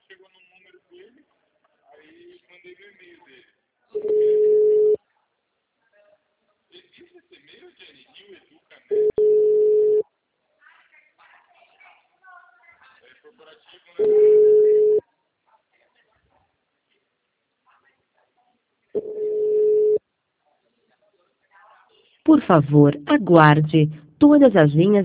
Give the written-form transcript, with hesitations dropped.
chegou no número dele, aí mandei no e-mail dele. Existe esse e-mail, Jenny? RioEducanet? É corporativo, né? Por favor, aguarde. Todas as linhas